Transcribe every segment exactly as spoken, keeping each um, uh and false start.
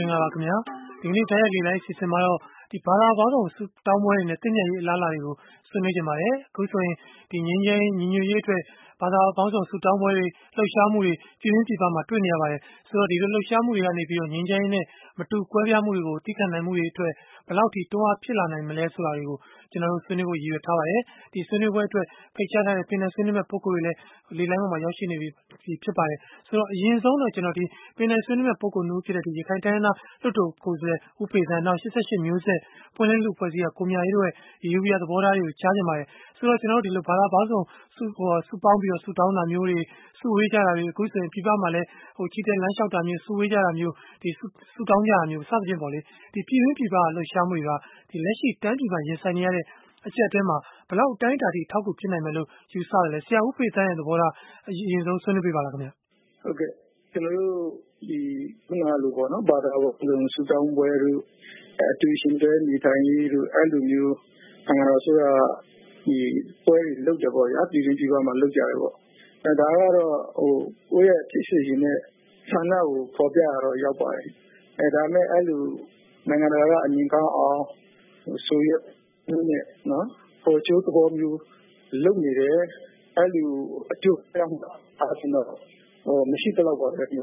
င်္ဂလာပါခင်ဗျာဒီကနေ့တိုင်းရည်လိုက်စီစဉ်မှာတော့ဒီဘာသာပေါင်းစုံစုတောင်းပွဲတွေနဲ့တင့်မြတ်ရေးအလားအလာတွေကိုဆွေးနွေးကြပါတယ်အခုဆိုရင်ဒီငင်းငင်းညီညွတ်ရေးအတွက်ဘာသာပေါင်းစုံစုတောင်းပွဲတွေလှုပ်ရှားမှုတွေပြည်တွင်းပြည်ပမှာတွေ့နေရပါတယ်ဆိုတော့ဒီလိုလှုပ်ရှားမှုတွေကနေပြီးတော့ငင်းငင်းနဲ့မတူကွဲပြားမှုတွေကိုသိခံနိုင်မှုတွေအတွက်ဘယ်လောက်ထိတွန်းအားဖြစ်လာနိုင်မလဲဆိုတာတွေကိုကျွန်တော်တို့ဆွေးနွေးဖို့ရည်ရွယ်ထားပါတယ်ဒီဆွေးနွေးပွဲအတွက်ဖိတ်ကြားထားတဲ့ပြည်နယ်ဆွေးနွေးမဲ့ပုဂ္ဂိုလ်တွေလည်းလေလိုင်းပေါ်မှာရောက်ရှိနေပြီဖြစ်ပါတယ်ဆိုတော့အရင်ဆုံးတော့ကျွန်တော်ဒီပြည်နယ်ဆွေးနွေးမဲ့ပုဂ္ဂိုလ်မျိုးဖြစ်တဲ့ဒီရခိုင်တိုင်းသားလွှတ်တော်ကိုယ်စားလှယ်ဥပေသံနောက်၈၈မျိုးဆက်ပွင့်လင်းလူဖွဲ့စည်းကကိုမြရေးတို့ရဲ့ယူဗီယာသဘောထားတွေကိုကြားကြပါတယ်ဆိုတော့ကျွန်တော်တို့ဒီလိုဘာသာပေါင်းစုံစုဟိုစုပေါင်းပြီးတော့စုတောင်းတာမျိုးတွေစုဝေးကြတာတွေအခုဆိုရင်ပြည်ပမှာလည်းဟိုချီတဲ့လမ်းလျှောက်တာမျိုးစုဝေးကြတာမျိုးဒီစုတောင်းကြတာမျိုးစသဖြင့်ပေါ့လေဒီပြည်တွင်းပြည်ပလှုပ်ရှားမှုတွေကဒီလက်ရှိတိုင်းပြည်မှာရင်ဆိုင်နေရတဲ့အချက်အထဲမှာဘယ်လောက်တိုင်းတာထိထောက်ကူဖြစ်နိုင်မယ်လို့ယူဆတယ်လဲဆရာဥပေသံရဲ့သဘောထားအရင်ဆုံးဆွေးနွေးပြပါလားခင်ဗျဟုတ်ကဲ့ကျွန်တော်တို့ဒီခုနကလိုပေါ့နော်ဘာသာပေါင်းစုံစုတောင်းပွဲတို့အတူရှင်တဲ့နေထိုင်ရေးတို့အဲ့လိုမျိုးနိုင်ငံတော်ဆိုရဒီပွဲတွေလုပ်ကြပေါ့ဗျာပြည်တွင်းပြည်ပမှာလုပ်ကြတယ်ပေါ့အဲဒါကတော့ဟိုကိုယ့်ရဲ့ဖြစ်ရှိရင်နဲ့ဆန္ဒကိုပေါ်ပြရတော့ရောက်ပါတယ်အဲဒါမဲ့အဲ့လိုနိုင်ငံတော်ကအမြင်ကောင်းအောင်ဆိုရနဲ့နော်ဟိုချိုးသဘောမျိုးလုပ်နေတယ်အဲ့လိုအကျိုးပြောင်းအားဖြင့်တော့ဟိုမရှိတော့ပါဘူးတကယ်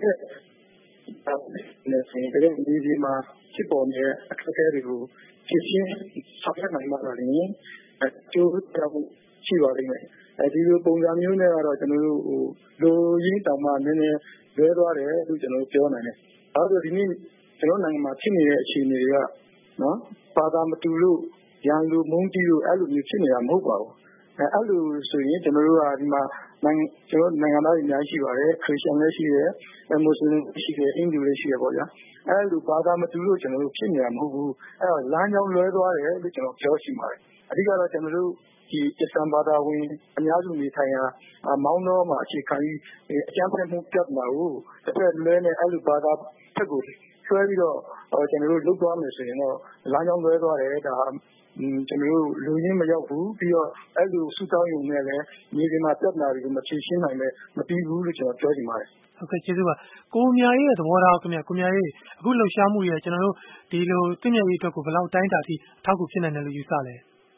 နဲ့ဆိုရင်တကယ်ဒီဒီမှာဖြစ်ပေါ်နေတဲ့အခက်အခဲတွေကိုဖြေရှင်းဆောင်ရွက်နိုင်မှာတော့လေအကျိုးပြောင်းရှိပါလိမ့်မယ်အဲဒီလိုပုံစံမျိုးနဲ့ကတော့ကျွန်တော်တို့ဟိုလူရင်းတောင်မှနည်းနည်းလွဲသွားတယ်လို့ကျွန်တော်ပြောနိုင်တယ်အဲဒါဒီနေ့ကျွန်တော်နိုင်ငံမှာဖြစ်နေတဲ့အခြေအနေတွေကနော်ဘာသာမတူလို့ရန်လူမုန်းတီးလို့အဲ့လိုမျိုးဖြစ်နေတာမဟုတ်ပါဘူးအဲအဲ့လိုဆိုရင်ကျွန်တော်တို့ကဒီမှာနိုင်ငံကျွန်တော်နိုင်ငံသားတွေအများကြီးရှိပါတယ်ခရစ်ယာန်လည်းရှိတယ်မွတ်စလင်ရှိတယ်အင်ဒူလည်းရှိတယ်ပေါ့ဗျာအဲ့လိုဘာသာမတူလို့ကျွန်တော်တို့ဖြစ်နေတာမဟုတ်ဘူးအဲ့တော့လမ်းကြောင်းလွဲသွားတယ်လို့ကျွန်တော်ပြောရှိပါတယ်အဓိကတော့ကျွန်တော်တို့ဒီအစ္စလမ်ဘာသာဝင်အများစုနေထိုင်ရာမောင်းတော့မှာအခြေခံပြီးအကျမ်းဖတ်မှုပြတ်မှာကိုတစ်ဖက်လွဲနဲ့အဲ့လိုဘာသာဖက်ကိုဆွဲပြီးတော့ကျွန်တော်တို့လုပ်သွားမယ်ဆိုရင်တော့လမ်းကြောင်းလွဲသွားတယ်ဒါကျွန်တော်တို့လူရင်းမရောက်ဘူးပြီးတော့အဲ့လိုစုတောင်းရုံနဲ့လည်းမြေပြင်မှာပြဿနာတွေကိုမဖြေရှင်းနိုင်ပဲမပြီးဘူးလို့ကျွန်တော်ပြောချင်ပါတယ်ဟုတ်ကဲ့ကျေးဇူးပါကိုမြာရေးရဲ့သဘောထားခင်ဗျကိုမြာရေးအခုလှုပ်ရှားမှုတွေကျွန်တော်တို့ဒီလိုတင့်မြတ်ရေးအတွက်ကိုဘယ်လောက်တိုင်းတာထိထောက်ကူဖြစ်နိုင်တယ်လို့ယူဆလဲ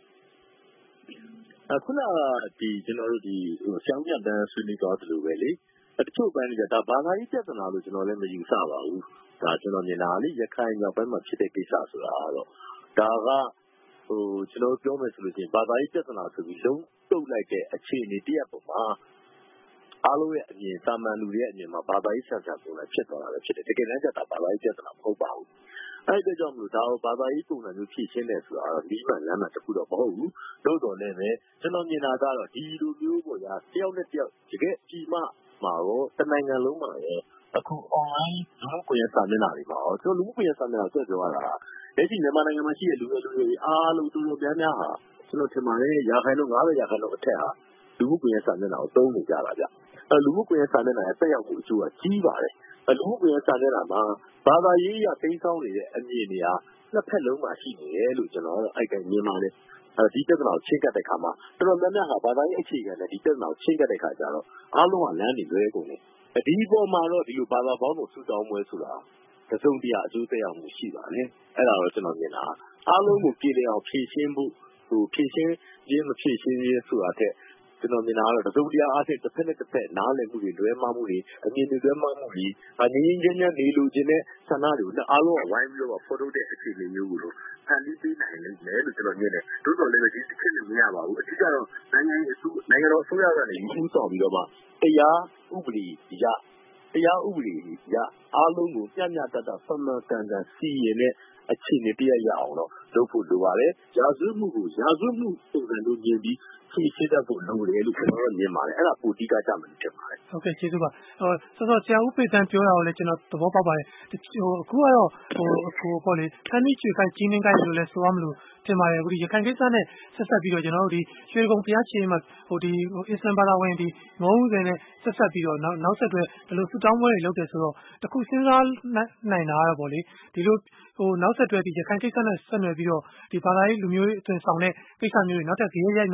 အခုနကဒီကျွန်တော်တို့ဒီဟိုဆောင်းပြတန်းဆွေးနွေးသွားသလိုပဲလေတချို့ပိုင်းတွေကဒါဘာသာရေးပြဿနာလို့ကျွန်တော်လည်းမယူဆပါဘူးဒါကျွန်တော်မြင်တာလေရခိုင်မြောက်ပိုင်းမှာဖြစ်တဲ့ကိစ္စဆိုတာကတော့ဒါကဟိုကျွန်တော်ပြောမယ်ဆိုလို့ရှိရင်ဘာသာရေးပြဿနာဆိုပြီးလုံးတုတ်လိုက်တဲ့အခြေအနေတရက်ပေါ်မှာအားလုံးရဲ့အမြင်စာမှန်လူတွေရဲ့အမြင်မှာဘာသာရေးဆန်ဆန်ပုံလိုက်ဖြစ်သွားတာလည်းဖြစ်တယ်တကယ်တမ်းကျတာဘာသာရေးပြဿနာမဟုတ်ပါဘူးအဲ့ဒီကြောင့်မလို့ဒါကိုဘာသာရေးပုံစံမျိုးဖြည့်ရှင်းတယ်ဆိုတာတော့ဒီမှလမ်းမှတစ်ခုတော့မဟုတ်ဘူးတို့တော်လည်းပဲကျွန်တော်မြင်တာကတော့ဒီလိုမျိုးပေါ့ညာတယောက်နဲ့တယောက်တကယ်ဒီမှမှာတော့တနိုင်ငံလုံးမှာရောအခု online လူမှုကွန်ရက်စာမျက်နှာတွေမှာရောကျွန်တော်လူမှုကွန်ရက်စာမျက်နှာဆွဲပြောရတာလက်ရှိမြန်မာနိုင်ငံမှာရှိတဲ့လူတွေလူတွေအားလုံးတူတူများများဟာကျွန်တော်ထင်ပါတယ်ရာခိုင်နှုန်း၅၀ရာခိုင်နှုန်းအထက်ဟာလူမှုကွန်ရက်စာမျက်နှာကိုသုံးနေကြတာဗျအဲလူမှုကွန်ရက်စာမျက်နှာရဲ့တက်ရောက်မှုအကျိုးကကြီးပါတယ်အဲလူမှုကွန်ရက်စာမျက်နှာမှာဘာသာရေးရသိမ်းဆောင်နေတဲ့အမြင်တွေဟာနှစ်ဖက်လုံးမှာရှိနေတယ်လို့ကျွန်တော်အဲ့တိုင်းမြင်ပါတယ်အဲဒီပြဿနာကိုချင်းကပ်တဲ့ခါမှာတော်တော်များများဟာဘာသာရေးအခြေခံနဲ့ဒီပြဿနာကိုချင်းကပ်တဲ့ခါကျတော့အားလုံးကလမ်းတွေလွဲကုန်တယ်ဒီပေါ်မှာတော့ဒီလိုဘာသာပေါင်းတို့ဆူတောင်းပွဲဆိုတာတစုံတရာအကျိုးသက်ရောက်မှုရှိပါတယ်အဲ့ဒါတော့ကျွန်တော်မြင်တာအားလုံးကိုပြည်လည်အောင်ဖြည့်ရှင်းဖို့ဟိုဖြည့်ရှင်းရင်းမဖြည့်ရှင်းရင်းဆိုတာတဲ့ကျွန်တော်မြင်တာကတော့တစုံတရာအားဖြင့်တစ်ဖက်နဲ့တစ်ဖက်နားလည်မှုတွေလွဲမှားမှုတွေအမြင်တွေလွဲမှားမှုတွေအငြင်းချင်းချင်းနေလို့ခြင်းနဲ့ဆန္ဒတွေကိုအားလုံးကဝိုင်းပြီးတော့ဖော်ထုတ်တဲ့အခြေအနေမျိုးကိုဖန်တီးပေးနိုင်လိမ့်မယ်လို့ကျွန်တော်မြင်တယ်တိုးတော်လည်းပဲဒီတစ်ချက်နဲ့မရပါဘူးအထူးကတော့နိုင်ငံရေးအစိုးနိုင်ငံတော်အစိုးရကနေဦးဆောင်ပြီးတော့မှတရားဥပဒေရတရားဥပဒေရအားလုံးကိုပြပြတတ်တာဆမှန်ကန်ကန်စီရင်တဲ့အခြေအနေတရရအောင်တော့လုပ်ဖို့လိုပါတယ်ရာဇဝတ်မှုကိုရာဇဝတ်မှုပုံစံလိုမြင်ပြီးဖြည့်ရှင်းတတ်ဖို့လိုတယ်လို့ကျွန်တော်မြင်ပါတယ်အဲ့ဒါပိုတိကျကြမယ်ထင်ပါတယ်ဟုတ်ကဲ့ကျေးဇူးပါဟိုစောစောဆရာဦးပေတန်းပြောတာကိုလည်းကျွန်တော်သဘောပေါက်ပါတယ်ဟိုအခုကတော့ဟိုအခုပေါ့လေခန်းကြီးချွေခိုင်ကြီးနှင်းကိုင်းလို့လည်းဆိုရမလို့တင်ပါတယ်အခုဒီရခိုင်ကိစ္စနဲ့ဆက်ဆက်ပြီးတော့ကျွန်တော်တို့ဒီရွှေကုံဘုရားရှင်မှာဟိုဒီအစ္စလမ်ဘာသာဝင်ဒီငုံဦးစင်နဲ့ဆက်ဆက်ပြီးတော့နောက်နောက်ဆက်တွဲဒီလိုဆူတောင်းပွဲတွေလုပ်တယ်ဆိုတော့တခုစဉ်းစားနိုင်တာကတော့ပေါ့လေဒီလိုဟိုနောက်ဆက်တွဲဒီရခိုင်ကိစ္စနဲ့ဆက်နွယ်ပြီးတော့ဒီဘာသာရေးလူမျိုးရေးအသွင်ဆောင်တဲ့ကိစ္စမျိုးတွေနောက်ထပ်ကြေးရိုက်မလာအောင်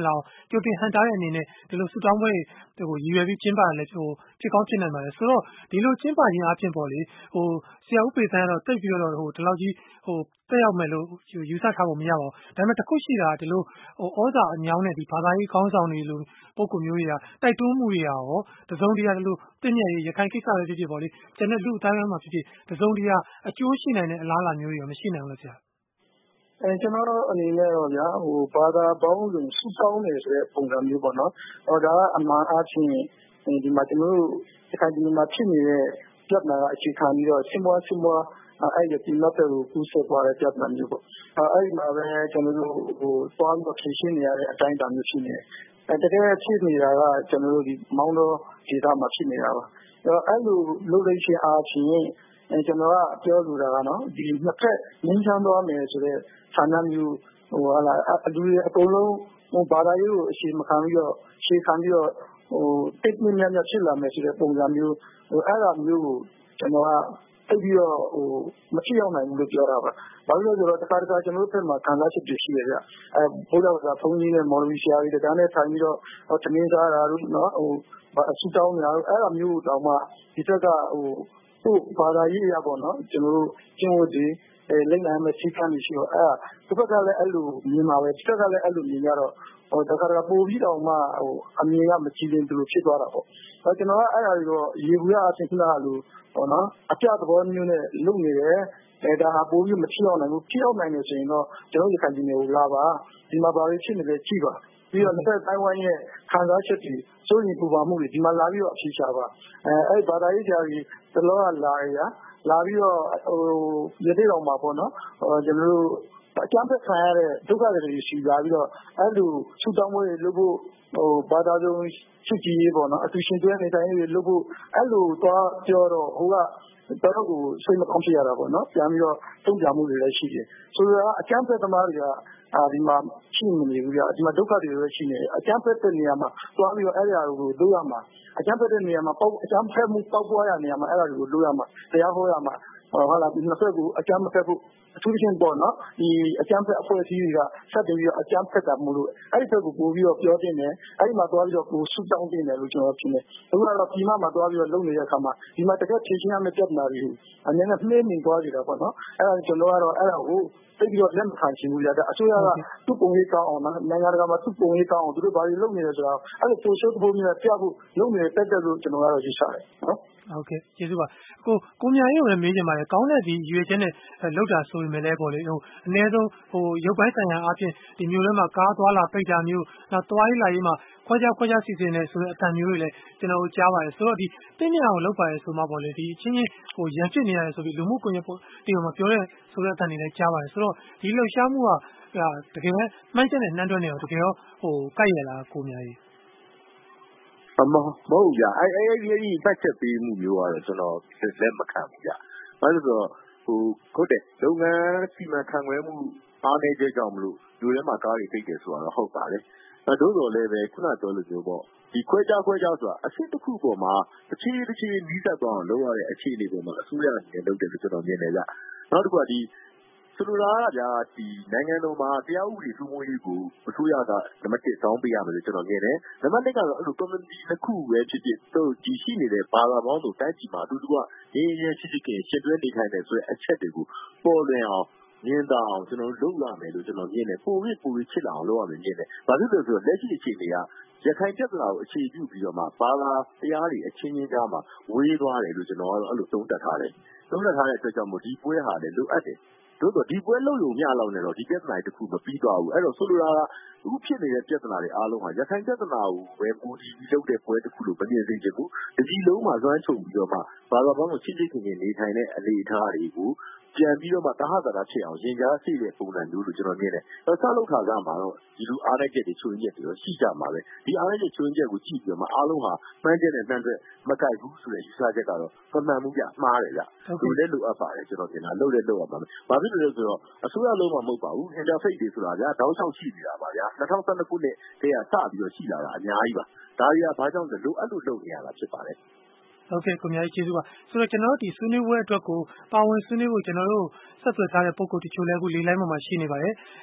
ကြိုတင်ဟန်တားတဲ့အနေနဲ့ဒီလိုဆူတောင်းပွဲတွေကိုရည်ရွယ်ပြီးကျင်းပရလဲဟိုဖြစ်ကောင်းဖြစ်နိုင်ပါတယ်ဆိုတော့ဒီလိုကျင်းပခြင်းအပြင်ပေါ့လေဟိုဆရာဦးပေတန်းကတော့တိတ်ပြီးတော့ဟိုဒီလောက်ကြီးဟိုတက်ရောက်မယ်လို့ယူဆထားဖို့မရပါဘူးဒါပေမဲ့တခုရှိတာဒီလိုဟိုဩဇာအညောင်းနဲ့ဒီဘာသာရေးခေါင်းဆောင်တွေလိုပုံကူမျိုးတွေကတိုက်တွန်းမှုတွေရောတစုံတရာဒီလိုတင့်မြတ်ရေးရခိုင်ကိစ္စပဲဖြစ်ဖြစ်ပေါ့လေကျန်တဲ့လူအတိုင်းအမှာဖြစ်ဖြစ်တစုံတရာအကျိုးရှိနိုင်တဲ့အလားအလာမျိုးတွေရောမရှိနိုင်ဘူးလားဆရာအဲကျွန်တော်တို့အနေနဲ့တော့ဗျာဟိုဘာသာပေါင်းစုံစုပေါင်းနေဆိုတဲ့ပုံစံမျိုးပေါ့နော်ဟောဒါကအမှန်အချင်းဒီမှာကျွန်တော်တို့ဒီခိုင်ဒီမှာဖြစ်နေတဲ့ပြဿနာကအခြေခံပြီးတော့စင်မွားစင်မွားအဲ့ဒီဒီမတ်ကိုကူးဆက်သွားတဲ့ပြဿနာမျိုးပေါ့အဲ့ဒီမှာပဲကျွန်တော်တို့ဟိုသွားပြီးဖြည့်ရှင်းနေရတဲ့အတိုင်းအတာမျိုးရှိနေတယ်အဲတကယ်ဖြစ်နေတာကကျွန်တော်တို့ဒီမောင်းတော့ဒေသမှာဖြစ်နေတာပါအဲ့လိုလုပ်လို့ရှိအားဖြင့်အဲကျွန်တော်ကပြောလိုတာကနော်ဒီနှစ်ဖက်ငင်းချမ်းသွားမယ်ဆိုတဲ့ဌာနမျိုးဟိုဟာလာအလူတွေအကုန်လုံးဟိုဘာသာရေးကိုအရှိမခံပြီးတော့ရှေ့ခံပြီးတော့ဟိုတိတ်မြင့်မြတ်ဖြစ်လာမယ်ဆိုတဲ့ပုံစံမျိုးဟိုအဲ့ဒါမျိုးကိုကျွန်တော်ကတိတ်ပြီးတော့ဟိုမဖြစ်အောင်နိုင်ဘူးလို့ပြောတာပါဘာလို့လဲဆိုတော့တခါတခါကျွန်တော်တို့ဘက်မှာခံစားချက်တွေရှိရကြအဲဘုရားကဘုန်းကြီးနဲ့မော်လဝီဆရာကြီးတန်းနဲ့ထိုင်ပြီးတော့ဟိုသမင်းစားတာတို့နော်ဟိုအဆူတောင်းနေတာတို့အဲ့ဒါမျိုးတောင်မှဒီဘက်ကဟိုဟိုဘာသာရေးရပေါ့နော်ကျွန်တော်တို့ကျင့်ဝတ်တွေအဲလိမ့်နိုင်မဲ့စိတ်ကနေရှိတော့အဲ့ဒီဘက်ကလည်းအဲ့လိုမြင်ပါပဲဒီဘက်ကလည်းအဲ့လိုမြင်ကြတော့ဟိုတခါတခါပို့ပြီးတော့မှဟိုအမြင်ကမကြည့်ရင်သူလိုဖြစ်သွားတာပေါ့အဲကျွန်တော်ကအဲ့ဒါတွေတော့ရေဘူးရအချင်းခဏလိုဟောနော်အပြသဘောမျိုးနဲ့လုပ်နေတယ်အဲဒါဟာပို့ပြီးမချီအောင်နိုင်ဘူးချီအောင်နိုင်လို့ဆိုရင်တော့ကျွန်တော်ဒီခံကြီးနေကိုလာပါဒီမှာဘာတွေဖြစ်နေလဲကြည့်ပါပြီးတော့တစ်ဖက်တိုင်းဝိုင်းရဲ့ခံစားချက်တွေစိုးရင်ပူပါမှုတွေဒီမှာလာပြီးတော့အဖြေရှာပါအဲအဲ့ဘာသာရေးဆရာကြီးတလောကလာရလာပြီးတော့ဟိုရတဲ့တော်မှာပေါ့နော်ဟိုကျွန်တော်တို့အကျမ်းဖက်ခံရတဲ့ဒုက္ခတွေရှိလာပြီးတော့အဲ့လိုဆူတောင်းပွဲတွေလုပ်ဖို့ဟိုဘာသာစုံချစ်ကြည်ရေးပေါ့နော်အတူရှင်တွဲနေတိုင်းတွေလုပ်ဖို့အဲ့လိုတော့ပြောတော့ဟိုကတော့ကိုစိတ်မကောင်းဖြစ်ရတာပေါ့နော်ပြန်ပြီးတော့တုံ့ပြန်မှုတွေလည်းရှိတယ်ဆိုတော့အကျမ်းဖက်သမားတွေကအာဒီမှာရှိနေပြီဗျာဒီမှာဒုက္ခတွေလည်းရှိနေတယ်အကျမ်းဖက်တဲ့နေရာမှာသွားပြီးတော့အဲ့ဒါကိုလုပ်ရမှာအကျမ်းဖက်တဲ့နေရာမှာပေါ့အကျမ်းဖက်မှုပေါက်ပွားရနေရာမှာအဲ့ဒါကိုလုပ်ရမှာတရားဟောရမှာဟုတ်လားဒီနှစ်ဖက်ကိုအကျမ်းမဖက်ဖို့အထူးသဖြင့်ပေါ့နော်ဒီအကျမ်းဖက်အဖွဲ့အစည်းတွေကစတင်ပြီးတော့အကျမ်းဖက်တာမို့လို့အဲ့ဒီဘက်ကိုပို့ပြီးတော့ပြောတင်တယ်အဲ့ဒီမှာသွားပြီးတော့ကိုဆူတောင်းတင်တယ်လို့ကျွန်တော်ထင်တယ်အခုကတော့ဒီမှာမှာသွားပြီးတော့လုပ်နေတဲ့အခါမှာဒီမှာတကယ်ဖြေရှင်းရမယ့်ပြဿနာတွေကိုအနည်းနဲ့နှိမ့်နေသွားကြတာပေါ့နော်အဲ့ဒါကျွန်တော်ကတော့အဲ့ဒါကိုတိတ်ပြီးတော့လက်မခံချင်ဘူးဗျာဒါအစိုးရကသူ့ပုံရေးကောင်းအောင်နော်နိုင်ငံတကာမှာသူ့ပုံရေးကောင်းအောင်သူတို့ဘာတွေလုပ်နေလဲဆိုတာအဲ့လိုပို့ရှိုးပုံမျိုးပြဖို့လုပ်နေတဲ့တက်တက်လို့ကျွန်တော်ကတော့ယူဆတယ်နော်ဟုတ်ကဲ့ကျေးဇူးပါကိုကိုမြရေးကိုလည်းမေးချင်ပါတယ်ကောင်းတဲ့ဒီရွေချက်နဲ့လောက်တာဆိုရင်လည်းပေါ့လေဟိုအနည်းဆုံးဟိုရုပ်ပိုင်းဆိုင်ရာအပြင်ဒီမျိုးထဲမှာကားသွားလာပိတ်တာမျိုးနောက်သွားရေးလာရေးမှာခွဲခြားခွဲခြားစီစဉ်နေဆိုတဲ့အတန်မျိုးတွေလည်းကျွန်တော်တို့ကြားပါတယ်ဆိုတော့ဒီတင်းမြအောင်လောက်ပါတယ်ဆိုမှပေါ့လေဒီအချင်းချင်းဟိုရန်ဖြစ်နေရတယ်ဆိုပြီးလူမှုကွန်ရက်ဒီမှာပြောတဲ့ဆိုတဲ့အတန်တွေလည်းကြားပါတယ်ဆိုတော့ဒီလှုပ်ရှားမှုကတကယ်မှန်းချက်နဲ့နှမ်းတွဲနေအောင်တကယ်ရောဟိုကိုက်ရလားကိုမြရေးအမဟုတ်ကြအဲ့အဲ့ဒီဒီပတ်ချက်ပေးမှုမျိုးကတော့ကျွန်တော်လက်မခံဘူးကြဘာလို့ဆိုတော့ဟိုဟုတ်တယ်လုပ်ငန်းစီမံခန့်ခွဲမှုအားနည်းချက်ကြောင့်မလို့လူထဲမှာကားတွေတိတ်တယ်ဆိုတာတော့ဟုတ်ပါလေအဲတို့တော်လည်းပဲခုနပြောလို့ပြောပေါ့ဒီခွဲခြားခွဲခြားဆိုတာအစစ်တစ်ခုပေါ်မှာတစ်ချီတစ်ချီနီးစပ်သွားအောင်လုပ်ရတဲ့အခြေအနေပေါ်မှာအစိုးရအနေနဲ့လုပ်တယ်လို့ကျွန်တော်မြင်တယ်ကြနောက်တစ်ခုကဒီဆိုလိုတာကဗျာဒီနိုင်ငံတော်မှာတရားဥပဒေစိုးမိုးရေးကိုအစိုးရကနံပါတ်တစ်တောင်းပေးရမယ်လို့ကျွန်တော်မြင်တယ်နံပါတ်နှစ်ကတော့အဲ့လို community တစ်ခုပဲဖြစ်ဖြစ်တို့ဒီရှိနေတဲ့ဘာသာပေါင်းစုံတိုင်းပြည်မှာအတူတူကရင်းရင်းချစ်ချစ်ခင်ရှင်းတွဲနေထိုင်တဲ့ဆိုတဲ့အချက်တွေကိုပေါ်လွင်အောင်မြင်တာအောင်ကျွန်တော်လုပ်ရမယ်လို့ကျွန်တော်မြင်တယ်ပိုပြီးပိုပြီးချစ်လာအောင်လုပ်ရမယ်မြင်တယ်ဘာဖြစ်လို့လဲဆိုတော့လက်ရှိအခြေအနေကရခိုင်ပြဿနာကိုအခြေပြုပြီးတော့မှဘာသာတရားတွေအချင်းချင်းကြားမှာဝေးသွားတယ်လို့ကျွန်တော်ကတော့အဲ့လိုသုံးသပ်ထားတယ်သုံးသပ်ထားတဲ့အတွက်ကြောင့်မို့ဒီပွဲဟာလည်းလိုအပ်တယ်တို့တော့ဒီပွဲလုံးုံမျှလောက်နေတော့ဒီပြဿနာတစ်ခုမပြီးသွားဘူးအဲ့တော့ဆိုလိုတာကအခုဖြစ်နေတဲ့ပြဿနာတွေအားလုံးဟာရခိုင်ပြဿနာကိုပဲပူတည်ပြီးလုပ်တဲ့ပွဲတစ်ခုလို့မမြင်သိချင်ဘူးဒီကြီးလုံးမှာဇွမ်းချုပ်ပြီးတော့မှဘာသာပေါင်းကိုချစ်ချစ်ခင်ခင်နေထိုင်တဲ့အနေအထားတွေကိုပြန်ပြီးတော့မှတဟတာဖြစ်အောင်ရင်ကြားစိတဲ့ပုံစံမျိုးလို့ကျွန်တော်မြင်တယ်။ဆက်လုပ်ခါကမှာတော့ဒီလိုအားရချက်တွေချွင်းချက်တွေတော့ရှိကြမှာပဲ။ဒီအားရချက်ချွင်းချက်ကိုကြည့်ပြီးတော့မှအားလုံးဟာမှန်းချက်နဲ့နှမ်းတဲ့မကိုက်ဘူးဆိုတဲ့ယူဆချက်ကတော့မမှန်ဘူးကြမှားတယ်ကြ။ဒီလည်းလိုအပ်ပါတယ်ကျွန်တော်မြင်တာလုပ်လည်းလုပ်ရမှာပဲ။ဘာဖြစ်လို့လဲဆိုတော့အစိုးရလုံးမှာမဟုတ်ပါဘူး။ interface တွေဆိုတာဗျာတောက်လျှောက်ရှိနေတာပါဗျာ။၂၀၁၂ခုနှစ်တည်းကစပြီးတော့ရှိလာတာအများကြီးပါ။ဒါတွေကဘာကြောင့်လဲလိုအပ်လို့လုပ်နေရတာဖြစ်ပါတယ်။ဟုတ်ကဲ့ကိုမြတ်ကြီးကျေးဇူးပါဆိုတော့ကျွန်တော်တို့ဒီဆွေးနွေးပွဲအတွက်ကိုပါဝင်ဆွေးနွေးဖို့ကျွန်တော်တို့ဆက်သွယ်ထားတဲ့ပုံကိုတချို့လည်းအခုလေးလိုင်းပေါ်မှာရှိနေပါတယ်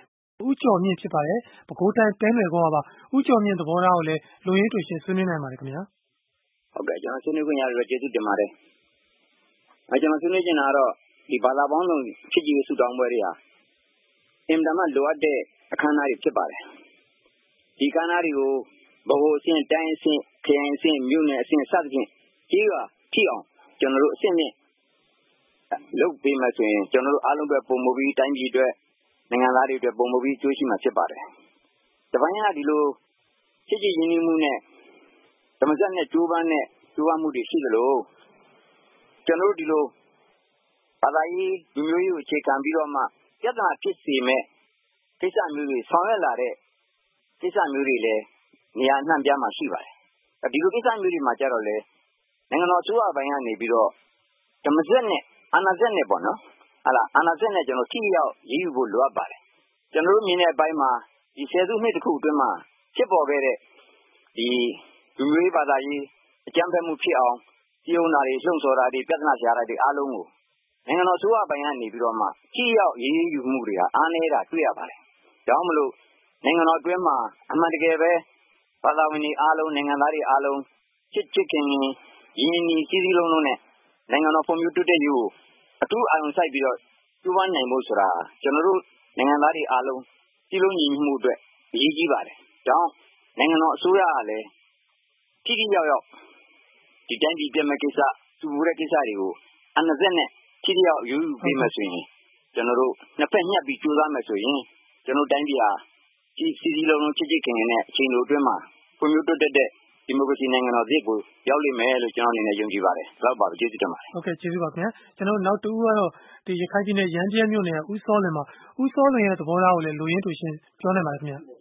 ဦးကျော်မြင့်ဖြစ်ပါတယ်။ပဲခူးတိုင်းပဲနွယ်ကုန်းကပါ။ဦးကျော်မြင့်သဘောထားကိုလည်းလိုရင်းတွေ့ရှင်းဆွေးနွေးနိုင်ပါတယ်ခင်ဗျာ။ဟုတ်ကဲ့ကျွန်တော်ဆွေးနွေးခွင့်ရလို့ကျေးဇူးတင်ပါတယ်။အဲကျွန်တော်ဆွေးနွေးချင်တာကတော့ဒီဘာသာပေါင်းစုံချစ်ကြည်ရေးဆုတောင်းပွဲတွေဟာအင်တာမတ်လိုအပ်တဲ့အခမ်းအနားတွေဖြစ်ပါတယ်။ဒီအခမ်းအနားတွေကိုဗဟိုအဆင့်တိုင်းအဆင့်ခရိုင်အဆင့်မြို့နယ်အဆင့်စသဖြင့်ကြီးကထိအောင်ကျွန်တော်တို့အဆင့်နဲ့လုပ်ပေးမှဆိုရင်ကျွန်တော်တို့အားလုံးပဲပုံမပြီးတိုင်းပြည်အတွက်နိုင်ငံသားတွေအတွက်ပုံမပြီးကြိုးရှိမှာဖြစ်ပါတယ်။တပိုင်းကဒီလိုချစ်ကြည်ရင်းနှီးမှုနဲ့ဓမ္မစက်နဲ့ကြိုးပမ်းနဲ့ကြိုးပမ်းမှုတွေရှိသလိုကျွန်တော်တို့ဒီလိုဘာသာရေးလူမျိုးရေးကိုအခြေခံပြီးတော့မှပြဿနာဖြစ်စေမဲ့ကိစ္စမျိုးတွေဆောင်ရွက်လာတဲ့ကိစ္စမျိုးတွေလည်းနေရာနှံ့ပြားမှာရှိပါတယ်။ဒီလိုကိစ္စမျိုးတွေမှာကြတော့လေနိုင်ငံတော်အစိုးရပိုင်းကနေပြီးတော့ဓမ္မစက်နဲ့အာဏာစက်နဲ့ပေါ့နော်။ဟာလားအာဏာစက်နဲ့ကျွန်တော်ထိရောက်ရည်ယူဖို့လိုအပ်ပါတယ်။ကျွန်တော်တို့မြင်တဲ့အပိုင်းမှာဒီဆယ်စုနှစ်တစ်ခုအတွင်းမှာဖြစ်ပေါ်ခဲ့တဲ့ဒီလူမျိုးဘာသာရေးအကြမ်းဖက်မှုဖြစ်အောင်စီယုံတာတွေလှုံ့ဆော်တာတွေပြဿနာရှာတာတွေအားလုံးကိုနိုင်ငံတော်အစိုးရပိုင်းကနေပြီးတော့မှထိရောက်ရည်ယူမှုတွေဟာအားနည်းတာတွေ့ရပါတယ်။ဒါကြောင့်မလို့နိုင်ငံတော်အတွင်းမှာအမှန်တကယ်ပဲဘာသာဝင်တွေအားလုံးနိုင်ငံသားတွေအားလုံးချစ်ချစ်ခင်ခင်ရင်းနှီးစည်းစည်းလုံးလုံးနဲ့နိုင်ငံတော်ဖွံ့ဖြိုးတိုးတက်ရေးကိုအထူးအာရုံစိုက်ပြီးတော့ကျူးပန်းနိုင်ဖို့ဆိုတာကျွန်တော်တို့နိုင်ငံသားတွေအားလုံးစည်းလုံးညီညွတ်မှုအတွက်အရေးကြီးပါတယ်။ဒါကြောင့်နိုင်ငံတော်အစိုးရကလည်းထိထိရောက်ရောက်ဒီတိုင်းပြည်ပြည်မဲ့ကိစ္စသူ့ရဲ့ကိစ္စတွေကိုအနစက်နဲ့ထိထိရောက်ယူပြီးမှဆိုရင်ကျွန်တော်တို့နှစ်ဖက်ညှပ်ပြီးကြိုးစားမယ်ဆိုရင်ကျွန်တော်တိုင်းပြည်ဟာဒီစီစီလုံးလုံးချစ်ချစ်ခင်ခင်နဲ့အချိန်လိုအတွင်းမှာဖွံ့ဖြိုးတိုးတက်တဲ့ဒီမိုကရေစီနိုင်ငံတော်သစ်ကိုရောက်လိမ့်မယ်လို့ကျွန်တော်အနေနဲ့ယုံကြည်ပါတယ်။လောက်ပါပဲကျေးဇူးတင်ပါတယ်။ဟုတ်ကဲ့ကျေးဇူးပါခင်ဗျာ။ကျွန်တော်နောက်တူကတော့ဒီရခိုင်ပြည်နယ်ရန်ကျဲမြို့နယ်ဦးစောလွင်မှာဦးစောလွင်ရဲ့သဘောထားကိုလည်းလိုရင်းတူရှင်းပြောနိုင်ပါတယ်ခင်ဗျာ။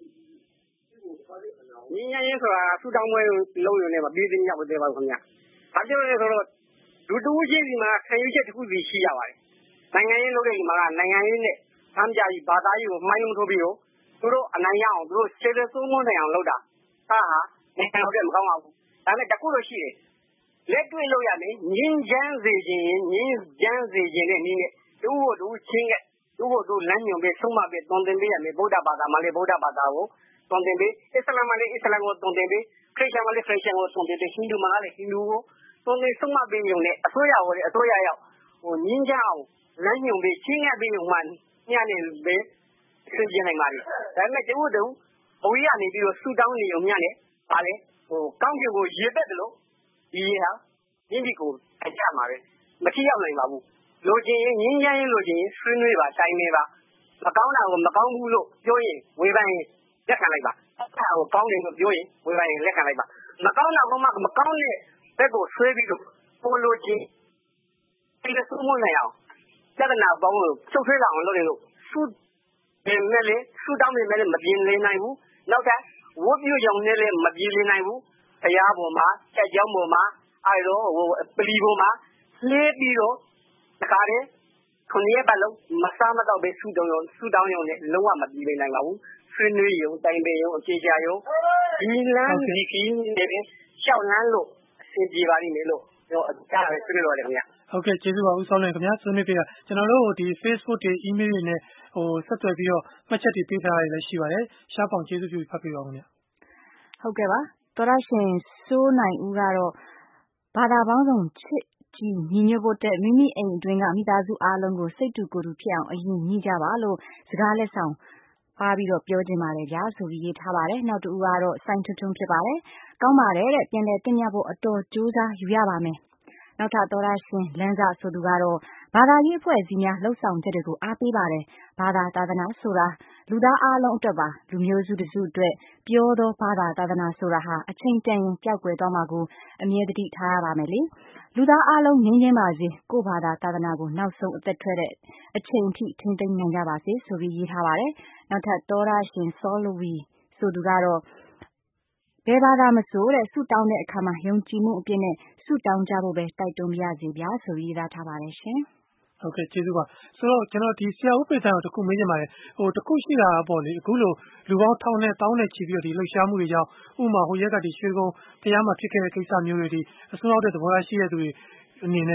ညီညာရေးဆိုတာဆူတောင်းပွဲလုံးရုံနဲ့မပြီးသေးဘူးသေးပါဘူးခင်ဗျာ။ဘာကြောင့်လဲဆိုတော့လူတူးချင်းဒီမှာခံယူချက်တစ်ခုစီရှိရပါတယ်။နိုင်ငံရေးလုပ်တဲ့ဒီမှာကနိုင်ငံရေးနဲ့ဆမ်းပြကြီးဘာသာရေးကိုမှိုင်းလုံးထိုးပြီးတော့သူတို့အနိုင်ရအောင်သူတို့ခြေသက်သုံးမနိုင်အောင်လုပ်တာဟာဟာနိုင်ငံတော်ရဲ့မကောင်းပါဘူး။ဒါနဲ့တခုလို့ရှိတယ်။လက်တွေ့လို့ရမယ်ငင်းချမ်းစေခြင်းငင်းချမ်းစေခြင်းနဲ့နည်းနဲ့သူ့ကိုသူချင်းကသူ့ကိုသူလမ်းညွန်ပြီးဆုံးမပြီးတွင်တင်ပေးရမယ်ဗုဒ္ဓဘာသာမှာလည်းဗုဒ္ဓဘာသာကိုတွင်တင်ပေးအစ္စလာမ်မှာလည်းအစ္စလာမ်ကိုတွင်တင်ပေးခရစ်ယာန်မှာလည်းခရစ်ယာန်ကိုတွင်တင်ပေးဟိန္ဒူမှာလည်းဟိန္ဒူကိုတွင်တင်ဆုံးမပေးရုံနဲ့အစိုးရကိုလည်းအစိုးရရောက်ဟိုငင်းချအောင်လမ်းညွန်ပြီးချင်းကပြီးမှညနေပဲဆွေးကြနိုင်ပါလေ။ဒါပေမဲ့တူတူဘဝရနေပြီးတော့ဆူတောင်းနေုံညနဲ့ဗာလေဟိုကောင်းကျိုးကိုရေပက်တယ်လို့ဒီဟာရင်းဒီကိုအကြမှာပဲမထီရောက်နိုင်ပါဘူးလိုချင်ရင်ငင်းချမ်းရင်လိုချင်ရင်ဆွေးနွေးပါတိုင်းနေပါမကောင်းတာကိုမကောင်းဘူးလို့ပြောရင်ဝေဖန်ရင်လက်ခံလိုက်ပါအဲ့ဒါကိုကောင်းတယ်လို့ပြောရင်ဝေဖန်ရင်လက်ခံလိုက်ပါမကောင်းတာကမှမကောင်းတဲ့ဘက်ကိုဆွဲပြီးတော့ပိုလိုချင်ဒီလိုဆုံးမနိုင်အောင်ပြဿနာပေါင်းကိုချုပ်ထွေးလာအောင်လုပ်နေလို့ဆူတယ်မဲ့လေဆူတောင်းနေမဲ့မပြင်းလေနိုင်ဘူးနောက်ထပ်ဝတ်ပြုကြောင်နဲ့လည်းမပြေလည်နိုင်ဘူး။တရားပေါ်မှာချက်ကြောင်းပေါ်မှာအဲတော့ဟိုပလီပေါ်မှာလှေးပြီးတော့တခါတည်းခုနှစ်ရက်ပတ်လုံးမစားမတော့ပဲဆူတောင်းရုံဆူတောင်းရုံနဲ့လုံးဝမပြေလည်နိုင်ပါဘူး။ဆွေးနွေးရုံတိုင်ပင်ရုံအခြေချရုံဒီလမ်းဒီခီးနေတယ်ရှောက်လန်းလို့အဆင်ပြေပါလိမ့်မယ်လို့တော့အကြမ်းဆွေးနွေးတော့တယ်ခင်ဗျာ။ဟုတ်ကဲ့ကျေးဇူးပါဦးစောလွင်ခင်ဗျာဆွေးနွေးပြတာကျွန်တော်တို့ဒီ Facebook တွေ email တွေနဲ့ဟိုဆက်သွယ်ပြီးတော့မှတ်ချက်တွေပေးထားရလည်းရှိပါတယ်။ရှားဖောင်ကျေးဇူးပြုဖတ်ပြပါဦးခင်ဗျာ။ဟုတ်ကဲ့ပါသောရရှင်စိုးနိုင်ဦးကတော့ဘာသာပေါင်းစုံချစ်ကြည်ညီညွတ်ဖို့တဲ့မိမိအိမ်အတွင်းကမိသားစုအားလုံးကိုစိတ်တူကိုယ်တူဖြစ်အောင်အရင်ညီကြပါလို့စကားလက်ဆောင်ပါပြီးတော့ပြောခြင်းပါတယ်ဗျာဆိုပြီးရေးထားပါတယ်နောက်တူကတော့စိုင်းထွန်းထွန်းဖြစ်ပါတယ်ကောင်းပါတယ်တဲ့ပြန်လည်တင်ပြဖို့အတော်ကြိုးစားယူရပါမယ်နောက်ထပ်သောရရှင်လမ်းစာဆိုသူကတော့ဘာသာရေးအဖွဲ့အစည်းများလှုပ်ဆောင်ချက်တွေကိုအားပေးပါတယ်ဘာသာသာသနာဆိုတာလူသားအားလုံးအတွက်ပါလူမျိုးစုတစုအတွက်ပြောသောဘာသာသာသနာဆိုတာဟာအချိန်တန်ရင်ပျောက်ကွယ်သွားမှာကိုအမြဲတည်းထားရပါမယ်လေလူသားအားလုံးငြင်းချင်းပါစေကိုယ့်ဘာသာသာသနာကိုနောက်ဆုံးအသက်ထွက်တဲ့အချိန်ထိထိန်းသိမ်းနိုင်ကြပါစေဆိုပြီးရေးထားပါတယ်နောက်ထပ်သောရရှင်စောလဝီဆိုသူကတော့ဘယ်ဘာသာမဆိုတဲ့ဆုတောင်းတဲ့အခါမှာယုံကြည်မှုအပြည့်နဲ့ဆုတောင်းကြဖို့ပဲတိုက်တွန်းပြစီဗျာဆိုပြီးရေးသားထားပါတယ်ရှင်ဟုတ်ကဲ့ကျေးဇူးပါဆိုတော့ကျွန်တော်ဒီဆရာဦးပေတန်ကိုတခုမေးချင်ပါတယ်ဟိုတခုရှိတာပေါ့လေအခုလိုလူပေါင်းထောင်နဲ့တောင်းနဲ့ချီပြီးတော့ဒီလှုပ်ရှားမှုတွေကြောင့်ဥမာဟိုရက်ကဒီရွှေကုန်းတရားမှာဖြစ်ခဲ့တဲ့ကိစ္စမျိုးတွေဒီအစွန်းရောက်တဲ့သဘောထားရှိတဲ့သူတွေအနေနဲ့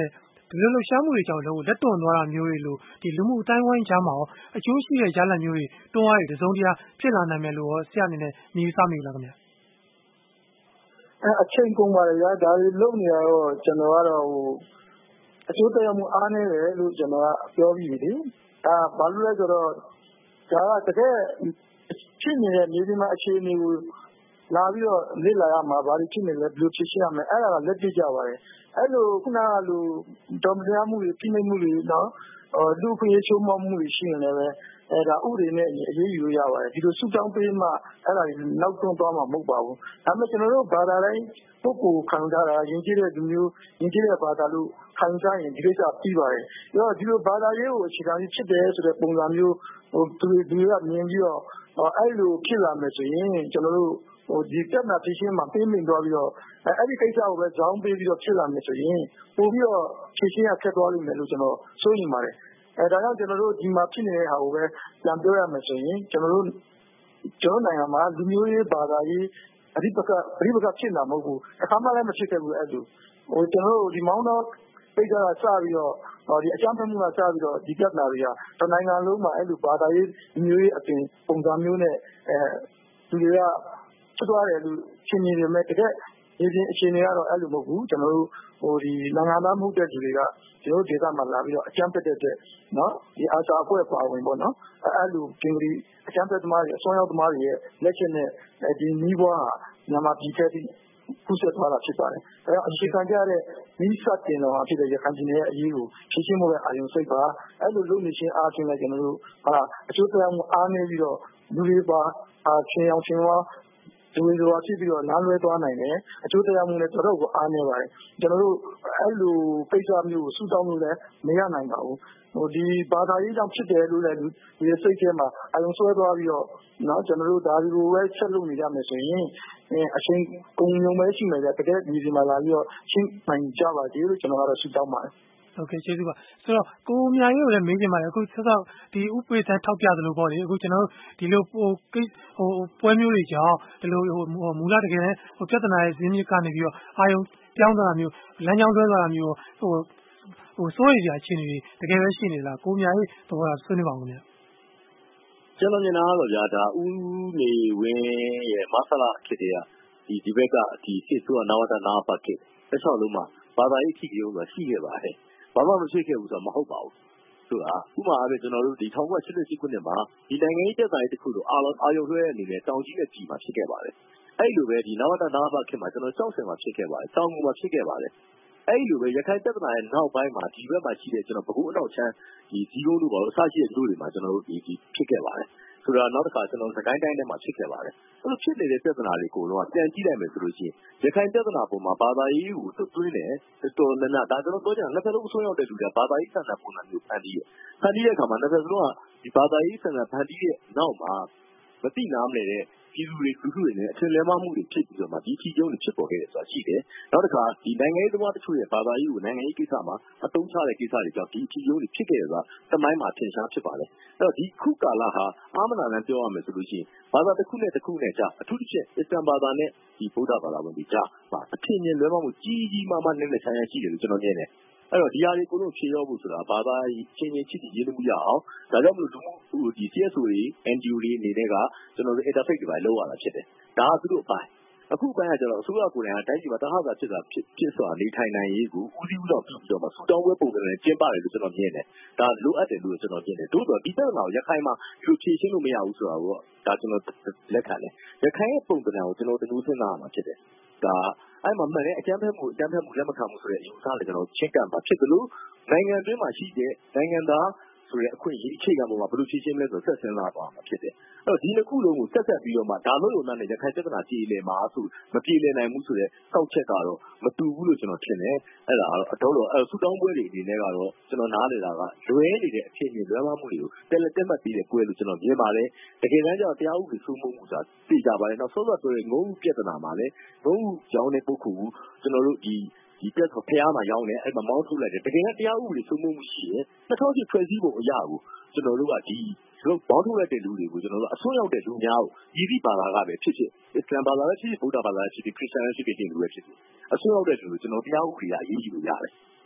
ဒီလိုလှုပ်ရှားမှုတွေကြောင့်လည်းလက်တွန့်သွားတာမျိုးတွေလို့ဒီလူမှုအတိုင်းဝိုင်းကြားမှာရောအကျိုးရှိတဲ့ရလဒ်မျိုးတွေတွန်းအားတွေတစုံတရာဖြစ်လာနိုင်မယ်လို့ဆရာအနေနဲ့မြင်ဆမိလားခင်ဗျာအဲအချိန်ကုန်ပါလေဗျာဒါတွေလုပ်နေရတော့ကျွန်တော်ကတော့ဟိုအကျိုးသက်ရောက်မှုအားနည်းတယ်လို့ကျွန်တော်ကပြောပြီးပြီလေဒါဘာလို့လဲဆိုတော့ဒါကတကယ်ဖြစ်နေတဲ့မြေပြင်မှာအခြေအနေကိုလာပြီးတော့လေ့လာရမှာဘာလို့ဖြစ်နေလဲဘယ်လိုဖြစ်ရှင်းရမလဲအဲ့ဒါကလက်တွေ့ကြပါတယ်အဲ့လိုခုနကလိုတော်တရားမှုတွေပြည်နေမှုတွေနော်လူခွေချိုးမောက်မှုတွေရှိနေလည်းပဲအဲဒါဥပဒေနဲ့အရေးယူလို့ရပါတယ်ဒီလိုစုတောင်းပေးမှအဲ့ဒါတွေနောက်တွန်းသွားမှာမဟုတ်ပါဘူးဒါပေမဲ့ကျွန်တော်တို့ဘာသာတိုင်းပုဂ္ဂိုလ်ခံစားတာယဉ်ကျေးတဲ့လူမျိုးယဉ်ကျေးတဲ့ဘာသာလို့ခံစားရင်ဒီကိစ္စပြီးပါတယ်ပြီးတော့ဒီလိုဘာသာရေးကိုအခြေခံပြီးဖြစ်တယ်ဆိုတဲ့ပုံစံမျိုးဟိုသူတွေကမြင်ပြီးတော့အဲ့လိုဖြစ်လာမယ်ဆိုရင်ကျွန်တော်တို့ဟိုဒီတက်နာဖြစ်ရှင်းမှာပြင်းပြင်းသွားပြီးတော့အဲ့ဒီကိစ္စကိုပဲဇောင်းပေးပြီးတော့ဖြစ်လာမယ်ဆိုရင်ပို့ပြီးတော့ဖြစ်ရှင်းရခက်သွားလိမ့်မယ်လို့ကျွန်တော်စိုးရိမ်ပါတယ်အဲဒါကြောင့်ကျွန်တော်တို့ဒီမှာဖြစ်နေတဲ့ဟာကိုပဲပြန်ပြောရမယ်ဆိုရင်ကျွန်တော်တို့ကျွန်တော်နိုင်ငံမှာလူမျိုးရေးဘာသာရေးအဓိပကပရိပကဖြစ်လာမဟုတ်ဘူးအခါမှလည်းမဖြစ်ခဲ့ဘူးအဲ့လိုဟိုကျွန်တော်တို့ဒီမောင်းတော့ပိတ်ကြတာစပြီးတော့ဒီအကြမ်းဖက်မှုကစပြီးတော့ဒီပြဿနာတွေကတနိုင်ငံလုံးမှာအဲ့လိုဘာသာရေးမျိုးရေးအပြင်ပုံစံမျိုးနဲ့အဲသူတွေကဖြစ်သွားတယ်လို့ရှင်းနေတယ်မဲ့တကယ်ဒီပြင်အခြေအနေကတော့အဲ့လိုမဟုတ်ဘူးကျွန်တော်တို့ဟိုဒီနိုင်ငံသားမဟုတ်တဲ့သူတွေကကျွန်တော်ဒေသမှာလာပြီးတော့အကြမ်းဖက်တဲ့တဲ့နော်ဒီအာသာအဖွဲ့ပါဝင်ပေါ့နော်အဲ့လိုကျင်းပြီးအကြမ်းဖက်သမားတွေအစွမ်းရောက်သမားတွေရဲ့လက်ချက်နဲ့ဒီနီးပွားဟာမြန်မာပြည်ထက်ပြီးကုသသွားတာဖြစ်ပါတယ်အဲတော့အခြေခံကြတဲ့မိစတ်တင်တော်ဖြစ်တဲ့ရခိုင်ပြည်နယ်ရဲ့အရေးကိုဖြည့်ရှင်းဖို့ပဲအာရုံစိတ်ပါအဲ့လိုလုပ်နေခြင်းအားဖြင့်လည်းကျွန်တော်တို့ဟာအကျိုးသက်ရောက်မှုအားနည်းပြီးတော့လူတွေပါအာချင်းအောင်ချင်းဝါဒီလိုလိုဖြစ်ပြီးတော့လမ်းလွဲသွားနိုင်တယ်အကျိုးတရားမှုနဲ့တော်တော်ကိုအားနေပါတယ်ကျွန်တော်တို့အဲ့လိုပိတ်ဆို့မျိုးကိုစူးတောင်းလို့လည်းမရနိုင်ပါဘူးဟိုဒီဘာသာရေးကြောင့်ဖြစ်တယ်လို့လည်းဒီစိတ်ထဲမှာအယုံဆွဲသွားပြီးတော့เนาะကျွန်တော်တို့ဒါဒီလိုပဲဆက်လုပ်နေကြမယ်ဆိုရင်အချိန်ကုန်ုံပဲရှိမယ်ကြတကယ်ဒီဒီမှာလာပြီးတော့ရှင်းနိုင်ကြပါသေးလို့ကျွန်တော်ကတော့စူးတောင်းပါတယ်ဟုတ်ကဲ့ကျေးဇူးပါဆိုတော့ကိုအများကြီးကိုလည်းမေးချင်ပါတယ်အခုဆက်စောက်ဒီဥပဒေသထောက်ပြသလိုပေါ့လေအခုကျွန်တော်တို့ဒီလိုဟိုဟိုပွဲမျိုးတွေကြောင့်ဒီလိုဟိုမူလတကယ်ဟိုပြဿနာရဲ့ဇင်းမြစ်ကနေပြီးတော့အာယုံပြောင်းသွားတာမျိုးလမ်းကြောင်းတွဲသွားတာမျိုးဟိုဟိုစိုးရိမ်စရာအခြေအနေတွေတကယ်ပဲရှိနေလားကိုအများကြီးတော့ဆွေးနွေးပါဦးခင်ဗျာကျွန်တော်မြင်တာကတော့ဗျာဒါဦးနေဝင်းရဲ့မဆလာခေတ္တကဒီဒီဘက်ကဒီစစ်ဆိုးနဝတနာပါခေတစ်လျှောက်လုံးမှာဘာသာရေးထိကြုံဆိုတာရှိခဲ့ပါတယ်ဘာမှမဖြစ်ခဲ့ဘူးဆိုတော့မဟုတ်ပါဘူးဆိုတာဥပမာအားဖြင့်ကျွန်တော်တို့ဒီ၁၉၈၈ခုနှစ်မှာဒီနိုင်ငံရေးတက်ဆိုင်တစ်ခုလို့အာအာရုံလွှဲအနေနဲ့တောင်ကြီးနဲ့ပြည်မှာဖြစ်ခဲ့ပါတယ်အဲ့လိုပဲဒီနဝတနာဘခေတ်မှာကျွန်တော်ကြောက်စင်မှာဖြစ်ခဲ့ပါတယ်တောင်ငူမှာဖြစ်ခဲ့ပါတယ်အဲ့လိုပဲရခိုင်တက်ဆိုင်ရဲ့နောက်ပိုင်းမှာဒီဘက်မှာရှိတဲ့ကျွန်တော်ဘကူအနောက်ချမ်းဒီဇီးကုန်းတို့ဘာလို့စရှိတဲ့လူတွေမှာကျွန်တော်တို့ဒီဖြစ်ခဲ့ပါတယ်ဆိုတော့နောက်တစ်ခါကျွန်တော်စကိုင်းတိုင်းထဲမှာဖြစ်ခဲ့ပါတယ်အဲ့လိုဖြစ်နေတဲ့ပြဿနာတွေကိုတော့ပြန်ကြည့်လိုက်မယ်ဆိုလို့ရှိရင်ရခိုင်ပြဿနာပုံမှာဘာသာရေးကိုသွတ်သွင်းတယ်တော်တော်များဒါကျွန်တော်ပြောချင်တာနှစ်ဖက်လုံးအစိုးရတဲ့လူတွေကဘာသာရေးဆန္ဒပုံစံမျိုးဖန်တီးတယ်ဖန်တီးတဲ့အခါမှာနှစ်ဖက်လုံးကဒီဘာသာရေးဆန္ဒဖန်တီးတဲ့နောက်မှာမတိနာမလဲတဲ့ပြည်သူတွေလူထုတွေနဲ့အထင်လဲမှမှုတွေဖြစ်ပြီးတော့မှဒီချီကျုံတွေဖြစ်ပေါ်ခဲ့တယ်ဆိုတာရှိတယ်နောက်တစ်ခါဒီနိုင်ငံရေးသမားတချို့ရဲ့ဘာသာရေးကိုနိုင်ငံရေးကိစ္စမှာအတုံးချတဲ့ကိစ္စတွေကြောင့်ဒီချီကျုံတွေဖြစ်ခဲ့တယ်ဆိုတာတမိုင်းမှာထင်ရှားဖြစ်ပါတယ်အဲ့တော့ဒီခုကာလဟာအာမနာနဲ့ပြောရမယ်ဆိုလို့ရှိရင်ဘာသာတစ်ခုနဲ့တစ်ခုနဲ့ကြာအထူးသဖြင့်အစ္စလမ်ဘာသာနဲ့ဒီဗုဒ္ဓဘာသာဝင်တွေကြာမှာအထင်မြင်လွဲမှားမှုကြီးကြီးမားမားနဲ့နဲ့ဆိုင်ရရှိတယ်လို့ကျွန်တော်မြင်တယ်အဲ့တော့ဒီဟာတွေကိုလုံးဖြေရောဖို့ဆိုတာဘာသာချင်းချင်းချစ်ချစ်ရင်းနှီးမှုရအောင်ဒါကြောင့်မလို့ဟိုဒီ C S O တွေ N G O တွေအနေနဲ့ကကျွန်တော်တို့ interface တွေပဲလုပ်ရတာဖြစ်တယ်ဒါကသူတို့အပိုင်းအခုပိုင်းကကျတော့အစိုးရကိုယ်တိုင်ကတိုင်းပြည်မှာတဟသာဖြစ်တာဖြစ်ဖြစ်စွာနေထိုင်နိုင်ရေးကိုဦးစီးဦးဆောင်ပြုပြီးတော့မှစူတောင်းပွဲပုံစံနဲ့ကျင်းပတယ်လို့ကျွန်တော်မြင်တယ်ဒါလိုအပ်တယ်လို့ကျွန်တော်မြင်တယ်တိုးတော့ဒီပြဿနာကိုရခိုင်မှာဒီလိုဖြေရှင်းလို့မရဘူးဆိုတာကိုဒါကျွန်တော်လက်ခံတယ်ရခိုင်ရဲ့ပုံစံကိုကျွန်တော်တမျိုးစဉ်းစားရမှာဖြစ်တယ်ဒါအဲ့မှာမှန်တယ်အကြမ်းဖက်မှုအကြမ်းဖက်မှုလက်မခံမှုဆိုတဲ့အယူအဆတွေကျွန်တော်ချင်းကပ်မှာဖြစ်တယ်လို့နိုင်ငံတွင်းမှာရှိတဲ့နိုင်ငံသားဆိုတဲ့အခွင့်အရေးအခြေခံပေါ်မှာဘယ်လိုဖြေရှင်းမလဲဆိုတော့ဆက်စဉ်းစားသွားမှာဖြစ်တယ်အဲ့တော့ဒီနှစ်ခုလုံးကိုဆက်ဆက်ပြီးတော့မှဒါလို့လို့နဲ့ရခိုင်ပြဿနာပြည်လည်မှာဆိုမပြည်လည်နိုင်ဘူးဆိုတဲ့ကောက်ချက်ကတော့မတူဘူးလို့ကျွန်တော်ထင်တယ်အဲ့ဒါကတော့အတော့အဲ့ဆူတောင်းပွဲတွေအနေနဲ့ကတော့ကျွန်တော်နားလည်တာကလွဲနေတဲ့အခြေအနေလွဲမှားမှုတွေကိုတက်လက်တက်မှတ်ပြီးတဲ့ကွဲလို့ကျွန်တော်မြင်ပါတယ်တကယ်တမ်းကျတော့တရားဥပဒေစိုးမိုးမှုဆိုတာသိကြပါတယ်နောက်ဆောစောဆိုတဲ့ငုံပြဿနာမှာလည်းငုံကြောင်းတဲ့ပုဂ္ဂိုလ်ကျွန်တော်တို့ဒီဒီပြဿနာဖျားမှာရောင်းတယ်အဲ့မှာမောင်းထုတ်လိုက်တယ်တကယ်လည်းတရားဥပဒေစိုးမိုးမှုရှိတယ်နှစ်ထောင်ဖွဲ့စည်းပုံအရာကိုကျွန်တော်တို့ကဒီတို့ဘောင်းထုတ်လိုက်တဲ့လူတွေကိုကျွန်တော်တို့အစွန်းရောက်တဲ့လူများကိုဒီဒီဘာသာကပဲဖြစ်ဖြစ်အစ္စလမ်ဘာသာပဲဖြစ်ဖြစ်ဗုဒ္ဓဘာသာပဲဖြစ်ဖြစ်ခရစ်ယာန်ပဲဖြစ်ဖြစ်ဒီလူပဲဖြစ်ဖြစ်အစွန်းရောက်တဲ့လူကိုကျွန်တော်တရားဥပဒေအရေးယူလို့ရတယ်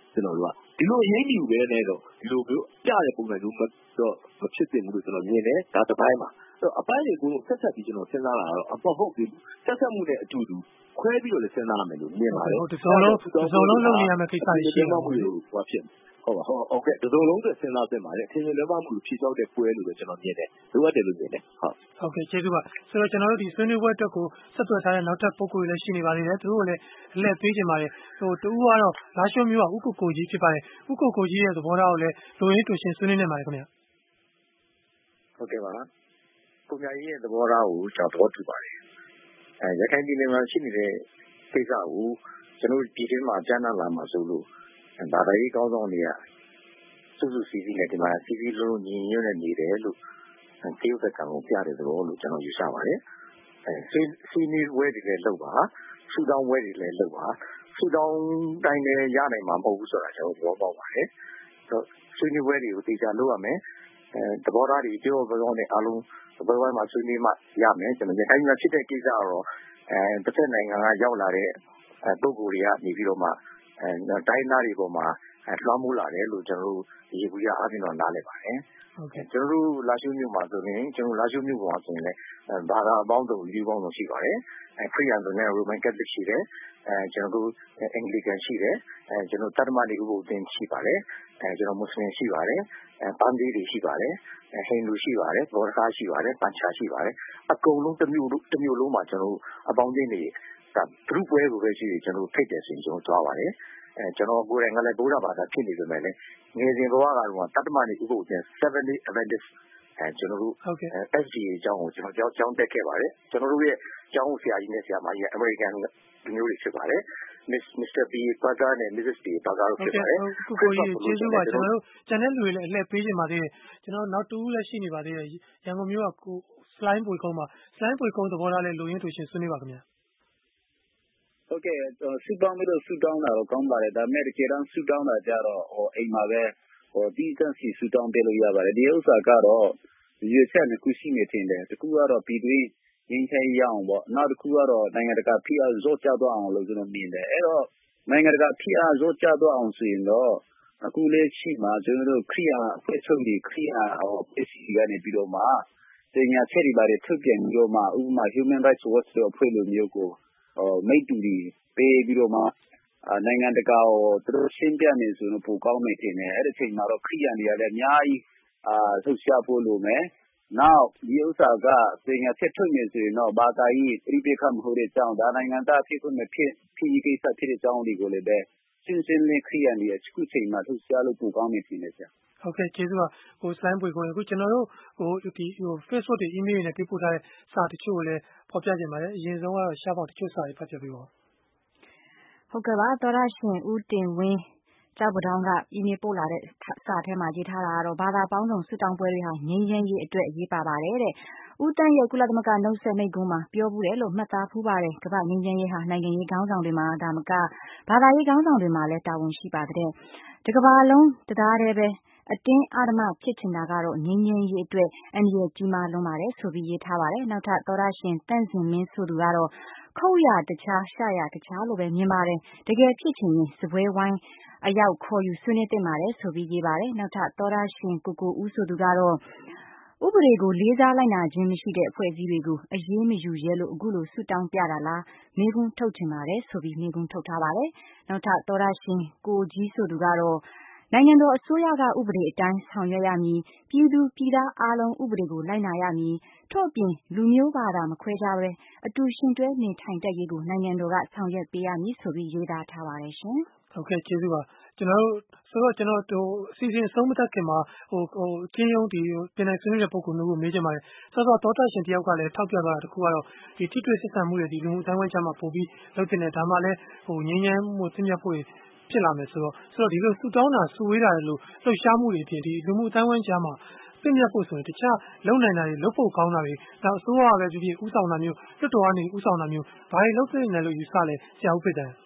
ကျွန်တော်တို့ကဒီလိုအရေးကြီးပဲနဲ့တော့ဒီလိုမျိုးပြတဲ့ပုံစံမျိုးတော့မဖြစ်သင့်ဘူးလို့ကျွန်တော်မြင်တယ်ဒါတစ်ပိုင်းမှာအဲ့အပိုင်းတွေကိုဆက်ဆက်ပြီးကျွန်တော်စဉ်းစားလာတော့အပေါ့ဟုတ်ပြီဆက်ဆက်မှုနဲ့အတူတူခွဲပြီးတော့လည်းစဉ်းစားရမယ်လို့မြင်ပါတယ်ဟုတ်တစုံလုံးတစုံလုံးလုပ်နေရမယ့်ကိစ္စရှိတယ်မှုလို့ဟောဖြစ်ဟုတ်ပါဟုတ်ဟုတ်ကဲ့တစုံလုံးဆိုစဉ်းစားသင့်ပါတယ်အထင်ကြီးလွဲမှားမှုဖြေလျှောက်တဲ့ပွဲလို့ပဲကျွန်တော်မြင်တယ်လိုအပ်တယ်လို့မြင်တယ်ဟုတ်ဟုတ်ကဲ့ကျေးဇူးပါဆိုတော့ကျွန်တော်တို့ဒီဆွေးနွေးပွဲအတွက်ကိုဆက်သွယ်ထားတဲ့နောက်ထပ်ပုဂ္ဂိုလ်တွေလည်းရှိနေပါသေးတယ်သူတို့လည်းအလှည့်ပေးကြပါတယ်ဟိုတူကတော့လာရှိုးမျိုးကဥက္ကုကိုကြီးဖြစ်ပါတယ်ဥက္ကုကိုကြီးရဲ့သဘောထားကိုလည်းလိုရင်းတူရှင်ဆွေးနွေးနေပါတယ်ခင်ဗျဟုတ်ကဲ့ပါပုံများကြီးရဲ့သဘောထားကိုကျွန်တော်သဘောတူပါတယ်အဲရခိုင်ပြည်နယ်မှာရှိနေတဲ့ကိစ္စကိုကျွန်တော်ဒီထဲမှာကျမ်းနာလာမှာဆိုလို့ဒါတိုင်းကောင်းဆောင်တွေကစုစုစည်းစည်းနဲ့ဒီမှာစီစီလုံးလုံးညီညွတ်နေနေတယ်လို့တရုတ်ကံကိုပြတဲ့သဘောလို့ကျွန်တော်ယူဆပါတယ်အဲစီနီဝဲတွေလည်းလုပ်ပါဆူတောင်းဝဲတွေလည်းလုပ်ပါဆူတောင်းတိုင်းလည်းရနိုင်မှာမဟုတ်ဘူးဆိုတာကျွန်တော်သဘောပေါက်ပါတယ်ဆိုဆွေးနွေးပွဲတွေကိုတေချာလုပ်ရမယ်အဲသဘောထားတွေပြောပြောနဲ့အားလုံးဘယ်ဘက်မှာဆွေးနွေးမှရမယ်ကျွန်တော်ရခိုင်မှာဖြစ်တဲ့ကိစ္စကတော့အဲတစ်ဖက်နိုင်ငံကရောက်လာတဲ့ပုဂ္ဂိုလ်တွေကနေပြီးတော့မှအဲတိုင်းသားတွေပေါ်မှာလွှမ်းမိုးလာတယ်လို့ကျွန်တော်တို့ဒီကူရအားဖြင့်တော့နားလည်ပါတယ်ဟုတ်ကဲ့ကျွန်တော်တို့လာရှိုးမြို့မှာဆိုရင်ကျွန်တော်လာရှိုးမြို့ပေါ်မှာဆိုရင်လည်းဘာသာအပေါင်းစုံလူပေါင်းစုံရှိပါတယ်အဲခရစ်ယာန်ဆိုရင် Roman Catholic ရှိတယ်အဲကျွန်တော်တို့ Anglican ရှိတယ်အဲကျွန်တော်တတ္တမတွေဥပုသ်သင်ရှိပါတယ်အဲကျွန်တော်မွတ်စလင်ရှိပါတယ်အဲပန်းသေးတွေရှိပါတယ်အဲဟိန္ဒူရှိပါတယ်ဘောဓကာရှိပါတယ်ပန်ချာရှိပါတယ်အကုန်လုံးတစ်မျိုးတစ်မျိုးလုံးမှာကျွန်တော်တို့အပေါင်းအသင်းတွေဒါဂရုပွဲကိုပဲရှိတယ်ကျွန်တော်ဖိတ်တယ်ဆိုရင်ကျွန်တော်သွားပါတယ်အဲကျွန်တော်ကိုယ်တိုင်ကလည်းဗုဒ္ဓဘာသာဖြစ်နေပေမဲ့လည်းငယ်စဉ်ဘဝကတော့တတ္တမတွေဥပုသ်သင် seven day Adventistအဲကျွန်တော်တို့ S D A အကြောင်းကိုကျွန်တော်ကြောင်းကြောင်းတက်ခဲ့ပါတယ်ကျွန်တော်တို့ရဲ့ကျောင်းဆရာကြီးနဲ့ဆရာမကြီးအမေရိကန်လူမျိုးတွေဖြစ်ပါတယ်မစ္စတာ B ဘာဂါနဲ့ missus B ဘာဂါတို့ဖြစ်ပါတယ်ခုကိုကြီးကျေးဇူးပါကျွန်တော်တို့ကျန်တဲ့လူတွေလည်းအလှည့်ပေးနေပါသေးတယ်ကျွန်တော်နောက်တူလည်းရှိနေပါသေးတယ်ရန်ကုန်မြို့ကကိုစလိုင်းပွေကုန်းမှာစလိုင်းပွေကုန်းသဘောထားလည်းလူရင်းတူရှင်ဆွေးနွေးပါခင်ဗျာဟုတ်ကဲ့ဆူတောင်းပြီးတော့ဆူတောင်းတာတော့ကောင်းပါတယ်ဒါပေမဲ့တကယ်တမ်းဆူတောင်းတာကြတော့ဟိုအိမ်မှာပဲဟိုတီးတန့်စီဆူတောင်းပေးလို့ရပါတယ်ဒီဥစ္စာကတော့ရွေးချက်နှစ်ခုရှိနေတယ်တခုကတော့ပြည်တွင်းရင်းချရအောင်ပေါ့နောက်တစ်ခုကတော့နိုင်ငံတကာဖိအားဇော့ကျသွားအောင်လို့ကျွန်တော်မြင်တယ်အဲ့တော့နိုင်ငံတကာဖိအားဇော့ကျသွားအောင်ဆိုရင်တော့အခုလေးရှိမှကျွန်တော်တို့ခရီးအားအဖွဲ့ချုပ်တွေခရီးအားဟို P C ကနေပြီးတော့မှတင်ညာချက်တွေပါတယ်ထုတ်ပြန်ပြီးတော့မှဥပမာ Human Rights Watch တို့အဖွဲ့လိုမျိုးကိုဟိုမိတ်တူတွေပေးပြီးတော့မှနိုင်ငံတကာကိုသူတို့ရှင်းပြနေဆိုတော့ပိုကောင်းမယ်ထင်တယ်အဲ့ဒီချိန်မှာတော့ခရီးရန်တွေကလည်းအများကြီးအာဆုတ်ရှားဖို့လိုမယ်နောက်ဒီဥစ္စာကတင်ညာချက်ထုတ်နေဆိုရင်တော့ဘာသာရေးပြိပခတ်မဟုတ်တဲ့အကြောင်းဒါနိုင်ငံသားဖြစ်ဖို့မဖြစ်ဖြစ်ကိစ္စဖြစ်တဲ့အကြောင်းတွေကိုလည်းပဲရှင်းရှင်းလင်းခရီးရန်တွေအခုချိန်မှာဆုတ်ရှားလို့ပိုကောင်းမယ်ထင်တယ်ဗျဟုတ်ကဲ့ကျေးဇူးပါဟိုစလိုင်းပွေကိုအခုကျွန်တော်တို့ဟိုဒီဟို Facebook တွေ email တွေနဲ့ပြပို့ထားတဲ့စာတချို့ကိုလည်းဖော်ပြကြပါတယ်အရင်ဆုံးကတော့ရှားပေါက်တချို့စာတွေဖတ်ပြပေးပါဟုတ်ကဲ့ပါသောရရှင်ဦးတင်ဝင်းကြောက်ပတောင်းက email ပို့လာတဲ့စာထဲမှာရေးထားတာကတော့ဘာသာပေါင်းစုံဆွတောင်းပွဲတွေဟာငြိမ်းချမ်းရေးအတွက်အရေးပါပါတယ်တဲ့ဦးတန်းရဲ့ကုလသမဂ္ဂနှုတ်ဆက်မိန့်ခွန်းမှာပြောဘူးတယ်လို့မှတ်သားဖူးပါတယ်ကမ္ဘာငြိမ်းချမ်းရေးဟာနိုင်ငံရေးခေါင်းဆောင်တွေမှာဒါမကဘာသာရေးခေါင်းဆောင်တွေမှာလည်းတာဝန်ရှိပါတယ်တကမ္ဘာလုံးတရားတည်းပဲအတင်းအဓမ္မဖြစ်ချင်တာကတော့ငြိမ်းချမ်းရေးအတွက်အန္တရာယ်ကြီးမားလွန်းပါတယ်ဆိုပြီးရေးထားပါတယ်နောက်ထပ်သောရရှင်တန့်စင်မင်းဆိုသူကတော့ခုတ်ရတခြားရှာရတခြားလို့ပဲမြင်ပါတယ်တကယ်ဖြစ်ချင်ရင်စပွဲဝိုင်းအရောက်ခေါ်ယူဆွေးနွေးတင်ပါတယ်ဆိုပြီးရေးပါတယ်နောက်ထပ်သောရရှင်ကိုကိုဦးဆိုသူကတော့ဥပဒေကိုလေးစားလိုက်နာခြင်းမရှိတဲ့အဖွဲ့အစည်းတွေကိုအရေးမယူရဲလို့အခုလိုဆူတောင်းပြတာလားမေးခွန်းထုတ်ချင်ပါတယ်ဆိုပြီးမေးခွန်းထုတ်ထားပါတယ်နောက်ထပ်သောရရှင်ကိုကြီးဆိုသူကတော့နိုင်ငံတော်အစိုးရကဥပဒေအတိုင်းဆောင်ရွက်ရမည်ပြည်သူပြည်သားအားလုံးဥပဒေကိုလိုက်နာရမည်ထို့အပြင်လူမျိုးဘာသာမခွဲခြားဘဲအတူရှင်တွဲနေထိုင်တတ်ရေးကိုနိုင်ငံတော်ကဆောင်ရွက်ပေးရမည်ဆိုပြီးရေးသားထားပါတယ်ရှင်ဟုတ်ကဲ့ကျေးဇူးပါကျွန်တော်တို့ဆိုတော့ကျွန်တော်တို့အစီအစဉ်ဆုံးမသက်ခင်မှာဟိုဟိုချင်းယုံဒီပြင်နိုင်ဆွေးနွေးတဲ့ပုံကိုမျိုးကိုမေးချင်ပါတယ်ဆိုတော့သောတာရှင်တယောက်ကလည်းထောက်ပြသွားတာတခုကတော့ဒီထိတွေ့ဆက်ဆံမှုတွေဒီလူမှုအတိုင်းဝိုင်းချမှာပို့ပြီးလုပ်တင်တယ်ဒါမှလည်းဟိုငြင်းငြမ်းမှုသိမြတ်ဖို့ဖြစ်လာမယ်ဆိုတော့ဆိုတော့ဒီလိုဆူတောင်းတာဆူဝေးတာလို့လှုပ်ရှားမှုတွေအပြင်ဒီလူမှုအတိုင်းဝိုင်းချမှာသိမြတ်ဖို့ဆိုရင်တခြားလုံနိုင်တာတွေလုပ်ဖို့ကောင်းတာတွေဒါအစိုးရပဲဖြစ်ဖြစ်ဥဆောင်တာမျိုးလွတ်တော်ကနေဥဆောင်တာမျိုးဘာတွေလုပ်နေတယ်လို့ယူဆလဲဆရာဦးဖေတန်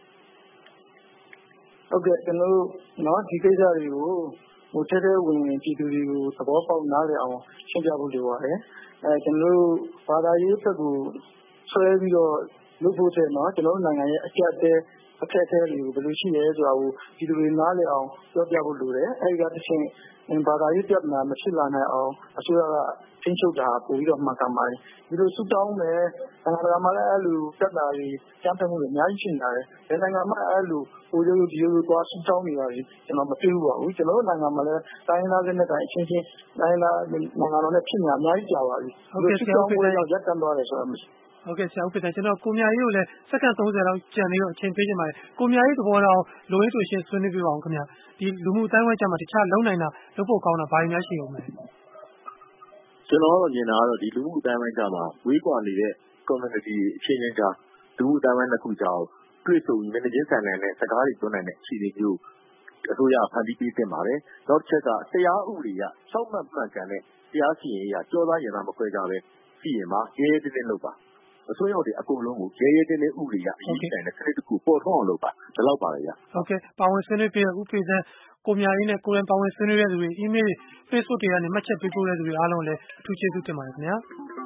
ဟုတ်ကဲ့ကျွန်တော်တို့နော်ဒီကိစ္စတွေကိုဟိုထဲထဲဝင်ဝင်ပြည်သူတွေကိုသဘောပေါက်နားလည်အောင်ရှင်းပြဖို့လိုပါတယ်အဲကျွန်တော်တို့ဘာသာရေးဘက်ကိုဆွဲပြီးတော့လုပ်ဖို့တဲ့နော်ကျွန်တော်တို့နိုင်ငံရဲ့အကျပ်တဲအခက်အခဲတွေကိုဘယ်လိုရှိလဲဆိုတာကိုဒီလိုတွေနားလည်အောင်ပြောပြဖို့လိုတယ်အဲဒီကတစ်ချိန်ဘာသာရေးပြဿနာမဖြစ်လာနိုင်အောင်အစိုးရကထိန်းချုပ်တာပိုပြီးတော့မှန်ကန်ပါတယ်ဒီလိုဆူတောင်းမယ်နိုင်ငံတကာမှာလည်းအဲ့လိုပြဿနာတွေကြမ်းတမ်းမှုတွေအများကြီးရှိနေတယ်ဘယ်နိုင်ငံမှာအဲ့လိုဟိုလိုဒီလိုသွားဆူတောင်းနေတာတွေကျွန်တော်မတွေ့ဘူးပါဘူးကျွန်တော်တို့နိုင်ငံမှာလည်းတိုင်းသားတွေနဲ့တိုင်းအချင်းချင်းတိုင်းသားနိုင်ငံတော်နဲ့ဖြစ်နေတာအများကြီးကြာပါပြီဟုတ်ကဲ့ဆူတောင်းပွဲတော့ရပ်တန့်သွားတယ်ဆိုတော့ဟုတ်ကဲ့ဆရာဥပ္ပဒါကျွန်တော်ကိုမြရေးကိုလည်းစက္ကန့်သုံးဆယ်လောက်ကြံနေတော့အချိန်ပေးချင်ပါတယ်ကိုမြရေးသဘောတော့လိုရင်းဆိုရှင်းဆွေးနွေးပြပါအောင်ခင်ဗျာဒီလူမှုအတိုင်းဝိုင်းကြမှာတခြားလုံနိုင်တာလုပ်ဖို့ကောင်းတာဘာတွေများရှိအောင်လဲကျွန်တော်တို့မြင်တာကတော့ဒီလူမှုအတိုင်းဝိုင်းကြမှာဝေးကွာနေတဲ့ community အချင်းချင်းကြားလူမှုအတိုင်းဝိုင်းတစ်ခုကြောင်းတွေ့ဆုံမျက်နှာချင်းဆိုင်တဲ့စကားတွေပြောနိုင်တဲ့အခြေအနေမျိုးအစိုးရဖန်တီးပေးတင်ပါတယ်နောက်တစ်ချက်ကတရားဥပဒေကစောင့်မှတ်မှန်ကန်တဲ့တရားစီရင်ရေးကကြောသားရင်သားမခွဲကြပဲစီရင်မှာရဲရဲတင်းတင်းလုပ်ပါအစိုးရတွေအကုန်လုံးကိုရဲရဲတင်းတင်းဥပဒေရအရေးကြီးတဲ့စနစ်တစ်ခုပေါ်ထွန်းအောင်လုပ်ပါဒီလောက်ပါလေဗျာဟုတ်ကဲ့ပါဝင်ဆွေးနွေးပြဥပဒေသကိုမြရေးနဲ့ကိုရင်ပါဝင်ဆွေးနွေးတဲ့သူတွေ email Facebook တွေကနေမှတ်ချက်ပေးပို့တဲ့သူတွေအားလုံးလည်းအထူးကျေးဇူးတင်ပါတယ်ခင်ဗျာ